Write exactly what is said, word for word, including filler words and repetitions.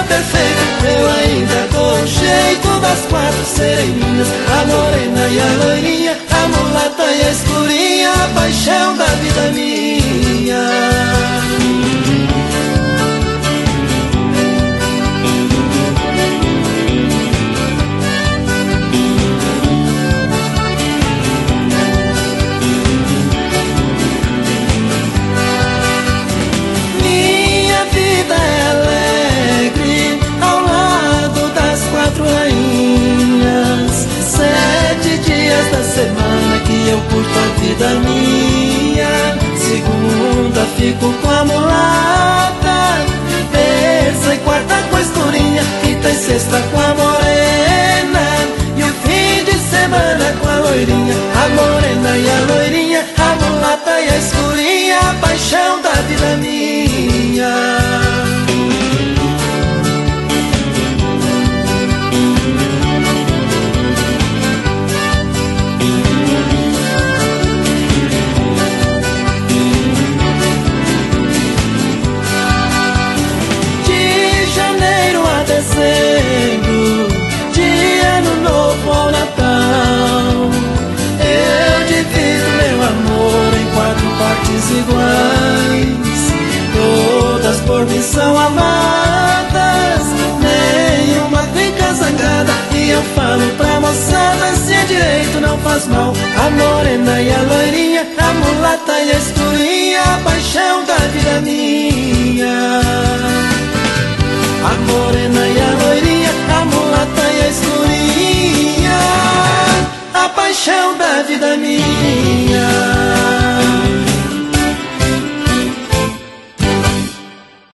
perfeito, eu ainda dou um jeito das quatro serem minhas. A morena e a loirinha, a mulata e a escurinha, a paixão da vida minha. Da semana que eu curto a vida minha. Segunda fico com a mulata, terça e quarta com a escurinha, quinta e sexta com a morena, e o fim de semana com a loirinha. A morena e a loirinha, a mulata e a escurinha, a paixão da vida minha. De ano novo ao Natal, eu divido meu amor em quatro partes iguais. Todas por mim são amadas, nenhuma fica zangada. E eu falo pra moçada, se é direito não faz mal. A morena e a loirinha, a mulata e a escurinha, a paixão da vida minha. A morena e a loirinha, a mulata e a escurinha, a paixão da vida minha.